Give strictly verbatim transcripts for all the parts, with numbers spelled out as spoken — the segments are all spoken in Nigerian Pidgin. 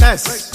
Greatness.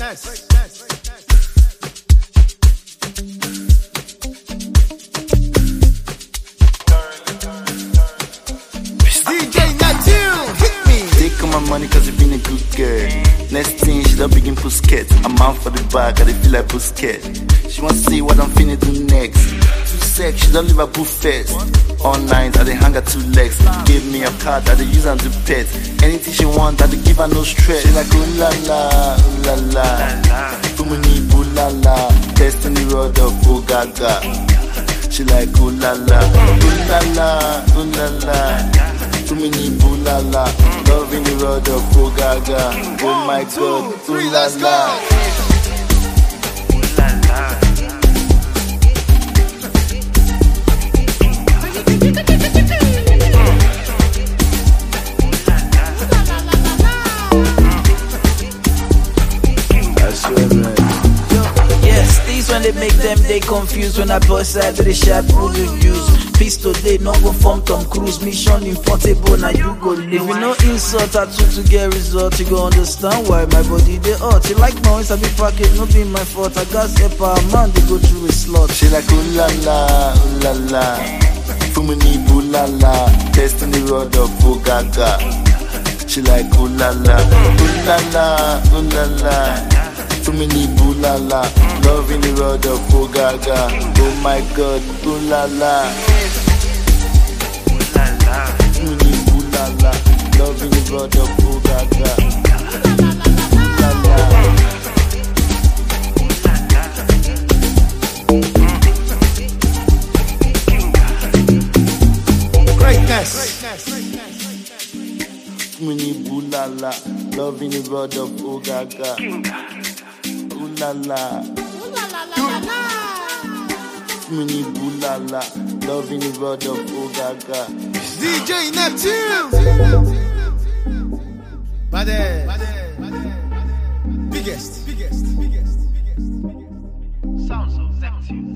D J Natil, hit me. Take all my money cause you been a good girl. Next thing she don't begin Pusket. I'm out for the bag, I dey feel like Pusket. She wants to see what I'm finna do next. Too sex, she don't leave her boo first. All night, I dey hang her two legs. Give me a card, I dey use her to pet. Anything she want, I dey give her no stress. She like ooh la la, ooh la la. Fumini ooh la la. Destiny road up, oh gaga. She like ooh la la, ooh la la, ooh la la. Too many ooh la la, love in the road of oh gaga. Oh my God, ooh la la. I swear, man. Yes, these when they make them they confused. When I bust out of the shop, who you use? Peace today, no go from Tom Cruise. Mission impossible, now you go live. If you no insult, I took to get result. You go understand why my body they hurt. You like noise, I be package, no be my fault. I got a power man, they go through a slot. She like ooh la la, ooh la la. Fumini ooh la la. Destiny road up oh gaga. She like ooh la la, ooh la la, ooh la la. Too many ooh la la, love in the road of oh gaga. Oh my God, ooh la la. Too many ooh la la, love in the road of oh gaga. Ooh la la. Greatness. Too many ooh la la, love in the road of oh gaga. Ooh la la. Too many ooh la la, love in the road of oh gaga. D J Natil. Bade. Biggest. Biggest. Biggest. Biggest. Sounds of Neptune.